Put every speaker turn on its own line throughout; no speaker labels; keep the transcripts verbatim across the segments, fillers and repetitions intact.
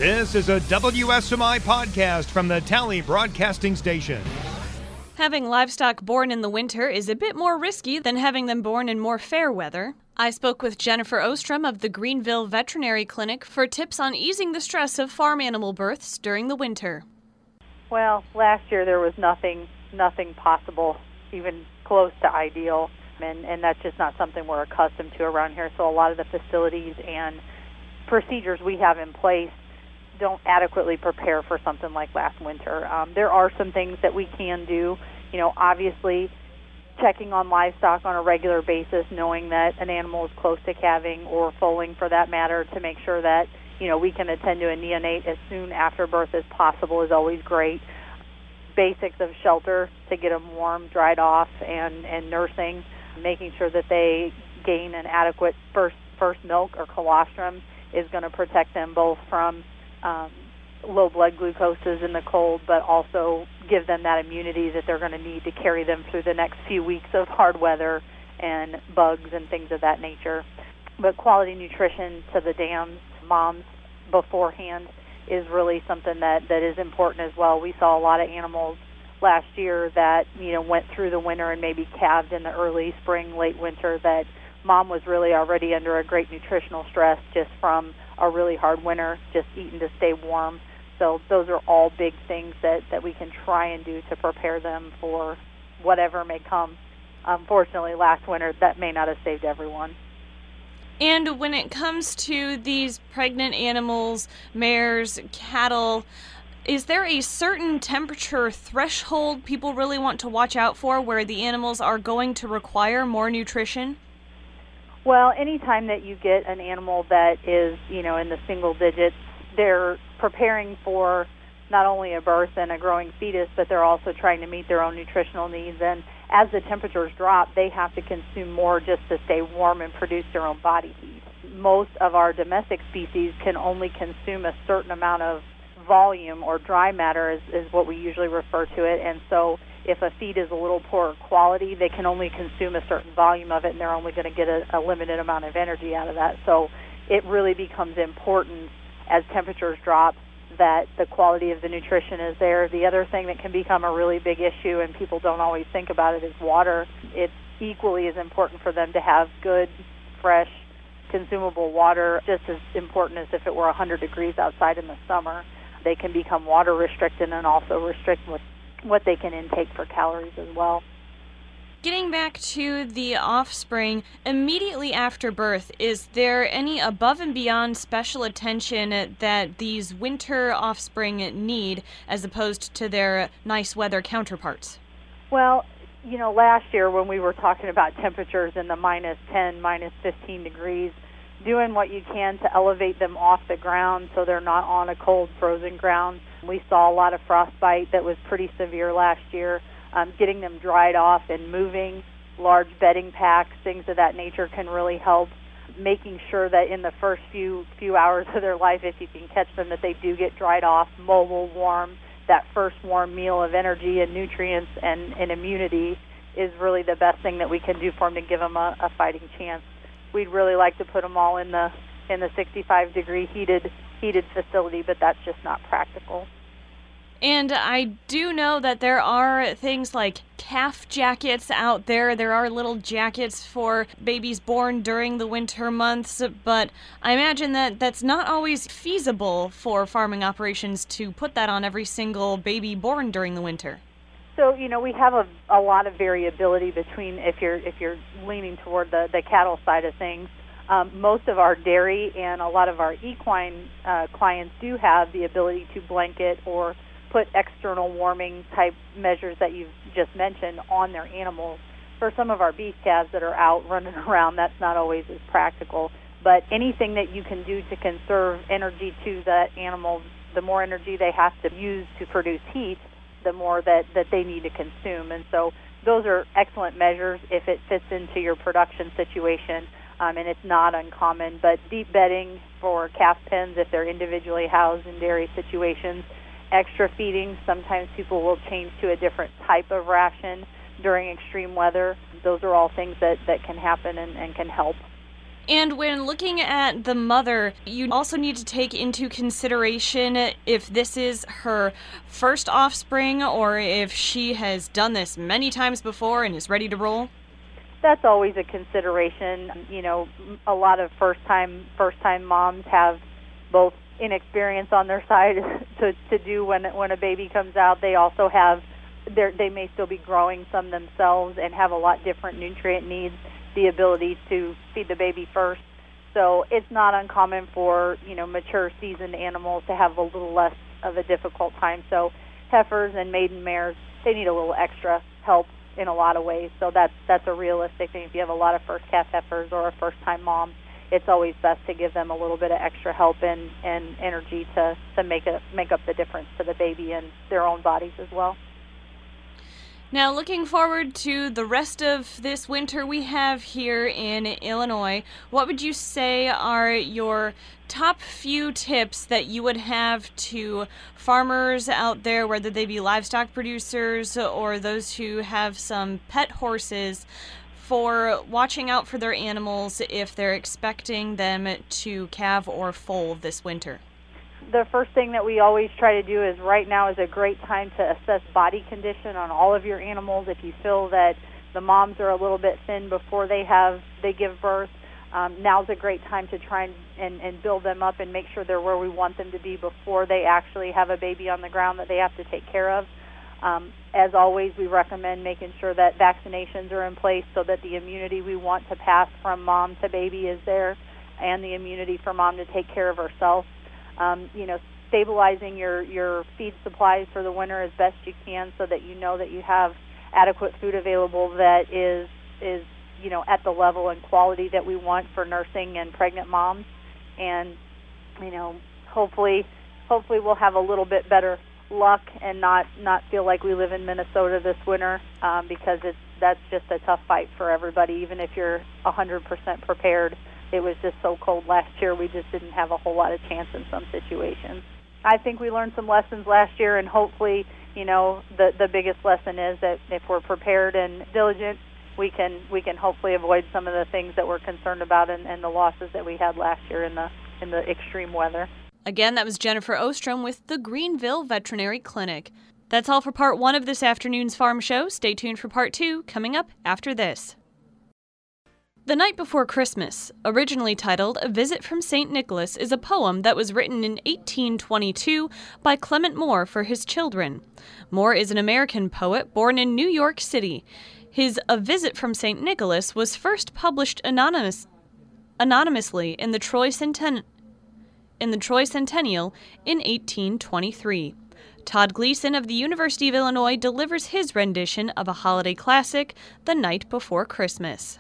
This is a W S M I podcast from the Tally Broadcasting Station.
Having livestock born in the winter is a bit more risky than having them born in more fair weather. I spoke with Jennifer Ostrom of the Greenville Veterinary Clinic for tips on easing the stress of farm animal births during the winter.
Well, last year there was nothing nothing possible, even close to ideal, and, and that's just not something we're accustomed to around here. So a lot of the facilities and procedures we have in place don't adequately prepare for something like last winter. Um, there are some things that we can do, you know, obviously checking on livestock on a regular basis, knowing that an animal is close to calving or foaling for that matter, to make sure that, you know, we can attend to a neonate as soon after birth as possible is always great. Basics of shelter to get them warm, dried off, and, and nursing, making sure that they gain an adequate first, first milk or colostrum is going to protect them both from Um, low blood glucoses in the cold, but also give them that immunity that they're going to need to carry them through the next few weeks of hard weather and bugs and things of that nature. But quality nutrition to the dams, moms beforehand, is really something that, that is important as well. We saw a lot of animals last year that, you know, went through the winter and maybe calved in the early spring, late winter, that mom was really already under a great nutritional stress just from a really hard winter, just eating to stay warm. So those are all big things that, that we can try and do to prepare them for whatever may come. Unfortunately, last winter, that may not have saved everyone.
And when it comes to these pregnant animals, mares, cattle, is there a certain temperature threshold people really want to watch out for where the animals are going to require more nutrition?
Well, anytime that you get an animal that is, you know, in the single digits, they're preparing for not only a birth and a growing fetus, but they're also trying to meet their own nutritional needs. And as the temperatures drop, they have to consume more just to stay warm and produce their own body heat. Most of our domestic species can only consume a certain amount of volume, or dry matter is, is what we usually refer to it. And so if a feed is a little poorer quality, they can only consume a certain volume of it, and they're only going to get a, a limited amount of energy out of that. So it really becomes important as temperatures drop that the quality of the nutrition is there. The other thing that can become a really big issue, and people don't always think about it, is water. It's equally as important for them to have good, fresh, consumable water, just as important as if it were one hundred degrees outside in the summer. They can become water restricted and also restrict what, what they can intake for calories as well.
Getting back to the offspring, immediately after birth, is there any above and beyond special attention that these winter offspring need as opposed to their nice weather counterparts?
Well, you know, last year when we were talking about temperatures in the minus ten, minus fifteen degrees, doing what you can to elevate them off the ground so they're not on a cold, frozen ground. We saw a lot of frostbite that was pretty severe last year. Um, getting them dried off and moving, large bedding packs, things of that nature can really help. Making sure that in the first few few hours of their life, if you can catch them, that they do get dried off, mobile, warm. That first warm meal of energy and nutrients and, and immunity is really the best thing that we can do for them to give them a, a fighting chance. We'd really like to put them all in the in the sixty-five degree heated heated facility, but that's just not practical.
And I do know that there are things like calf jackets out there. There are little jackets for babies born during the winter months, but I imagine that that's not always feasible for farming operations to put that on every single baby born during the winter.
So, you know, we have a, a lot of variability between if you're if you're leaning toward the, the cattle side of things. Um, most of our dairy and a lot of our equine uh, clients do have the ability to blanket or put external warming type measures that you've just mentioned on their animals. For some of our beef calves that are out running around, that's not always as practical. But anything that you can do to conserve energy to that animal, the more energy they have to use to produce heat, the more that, that they need to consume. And so those are excellent measures if it fits into your production situation, um, and it's not uncommon. But deep bedding for calf pens if they're individually housed in dairy situations, extra feeding. Sometimes people will change to a different type of ration during extreme weather. Those are all things that, that can happen and, and can help.
And when looking at the mother, you also need to take into consideration if this is her first offspring or if she has done this many times before and is ready to roll.
That's always a consideration. You know, a lot of first-time first-time moms have both inexperience on their side to, to do when when a baby comes out. They also have, they may still be growing some themselves and have a lot different nutrient needs, the ability to feed the baby first. So it's not uncommon for, you know, mature seasoned animals to have a little less of a difficult time. So heifers and maiden mares, they need a little extra help in a lot of ways. So that's that's a realistic thing. If you have a lot of first calf heifers or a first time mom, it's always best to give them a little bit of extra help and, and energy to, to make it make up the difference to the baby and their own bodies as well.
Now, looking forward to the rest of this winter we have here in Illinois, what would you say are your top few tips that you would have to farmers out there, whether they be livestock producers or those who have some pet horses, for watching out for their animals if they're expecting them to calve or foal this winter?
The first thing that we always try to do is right now is a great time to assess body condition on all of your animals. If you feel that the moms are a little bit thin before they have they give birth, um, now's a great time to try and, and, and build them up and make sure they're where we want them to be before they actually have a baby on the ground that they have to take care of. Um, as always, we recommend making sure that vaccinations are in place so that the immunity we want to pass from mom to baby is there, and the immunity for mom to take care of herself. Um, you know, stabilizing your, your feed supplies for the winter as best you can so that you know that you have adequate food available that is, is you know, at the level and quality that we want for nursing and pregnant moms. And, you know, hopefully hopefully we'll have a little bit better luck and not, not feel like we live in Minnesota this winter um, because it's, that's just a tough fight for everybody, even if you're one hundred percent prepared. It was just so cold last year, we just didn't have a whole lot of chance in some situations. I think we learned some lessons last year, and hopefully, you know, the the biggest lesson is that if we're prepared and diligent, we can we can hopefully avoid some of the things that we're concerned about and, and the losses that we had last year in the in the extreme weather.
Again, that was Jennifer Ostrom with the Greenville Veterinary Clinic. That's all for part one of this afternoon's Farm Show. Stay tuned for part two, coming up after this. The Night Before Christmas, originally titled A Visit from Saint Nicholas, is a poem that was written in eighteen twenty-two by Clement Moore for his children. Moore is an American poet born in New York City. His A Visit from Saint Nicholas was first published anonymous, anonymously in the Troy Centen- in the Troy Centennial in eighteen twenty-three. Todd Gleason of the University of Illinois delivers his rendition of a holiday classic, The Night Before Christmas.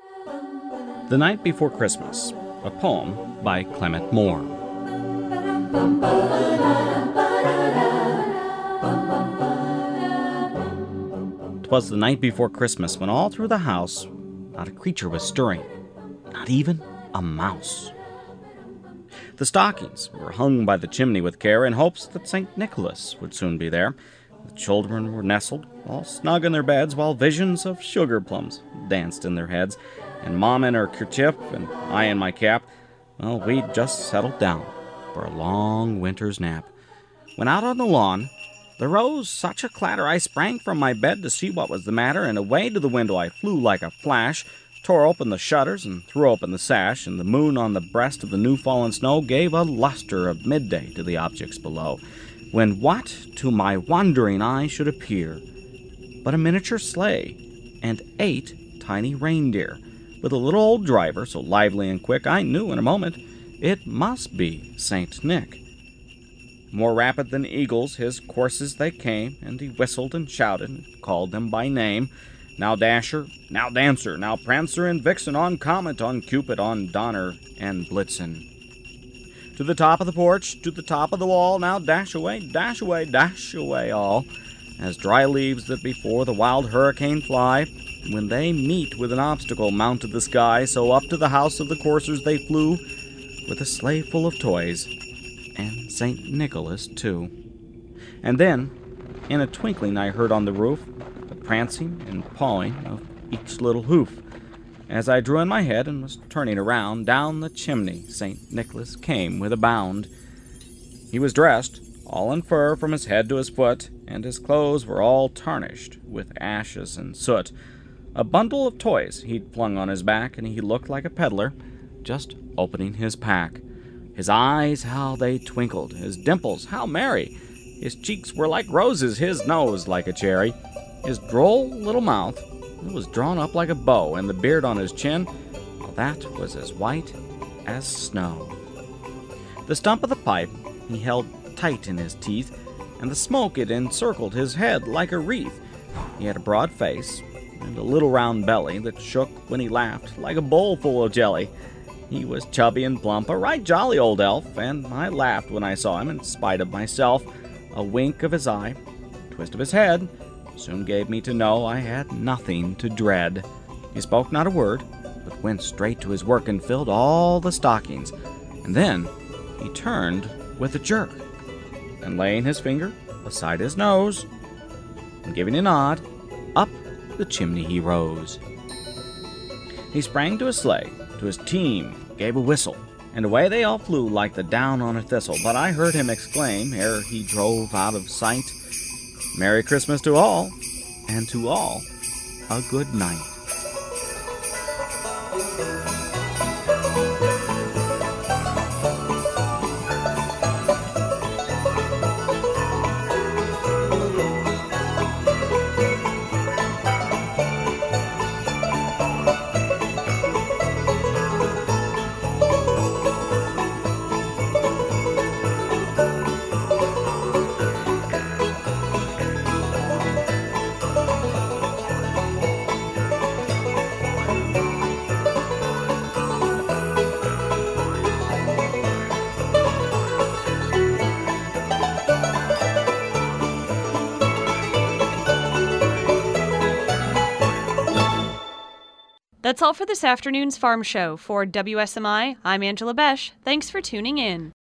The Night Before Christmas, a poem by Clement Moore. 'Twas the night before Christmas, when all through the house not a creature was stirring, not even a mouse. The stockings were hung by the chimney with care in hopes that Saint Nicholas would soon be there. The children were nestled, all snug in their beds, while visions of sugar plums danced in their heads. And Mom in her kerchief, and I in my cap, well, we'd just settled down for a long winter's nap. When out on the lawn, there rose such a clatter, I sprang from my bed to see what was the matter, and away to the window I flew like a flash, tore open the shutters and threw open the sash, and the moon on the breast of the new-fallen snow gave a luster of midday to the objects below, when what to my wondering eye should appear but a miniature sleigh and eight tiny reindeer, with a little old driver so lively and quick I knew in a moment it must be Saint Nick. More rapid than eagles his coursers they came, and he whistled and shouted and called them by name. Now Dasher, now Dancer, now Prancer and Vixen, on Comet, on Cupid, on Donner and Blitzen. To the top of the porch, to the top of the wall, now dash away, dash away, dash away all, as dry leaves that before the wild hurricane fly, when they meet with an obstacle mounted the sky, so up to the house of the coursers they flew, with a sleigh full of toys, and Saint Nicholas too. And then, in a twinkling I heard on the roof the prancing and pawing of each little hoof. As I drew in my head and was turning around, down the chimney Saint Nicholas came with a bound. He was dressed, all in fur from his head to his foot, and his clothes were all tarnished with ashes and soot. A bundle of toys he'd flung on his back, and he looked like a peddler, just opening his pack. His eyes, how they twinkled, his dimples, how merry. His cheeks were like roses, his nose like a cherry. His droll little mouth, it was drawn up like a bow, and the beard on his chin, well, that was as white as snow. The stump of the pipe he held tight in his teeth, and the smoke it encircled his head like a wreath. He had a broad face and a little round belly that shook when he laughed like a bowl full of jelly. He was chubby and plump, a right jolly old elf, and I laughed when I saw him in spite of myself. A wink of his eye, a twist of his head, soon gave me to know I had nothing to dread. He spoke not a word, but went straight to his work and filled all the stockings. And then he turned with a jerk, and laying his finger beside his nose, and giving a nod, up the chimney he rose. He sprang to his sleigh, to his team gave a whistle, and away they all flew like the down on a thistle. But I heard him exclaim, ere he drove out of sight, "Merry Christmas to all, and to all a good night."
That's all for this afternoon's Farm Show. For W S M I, I'm Angela Besh. Thanks for tuning in.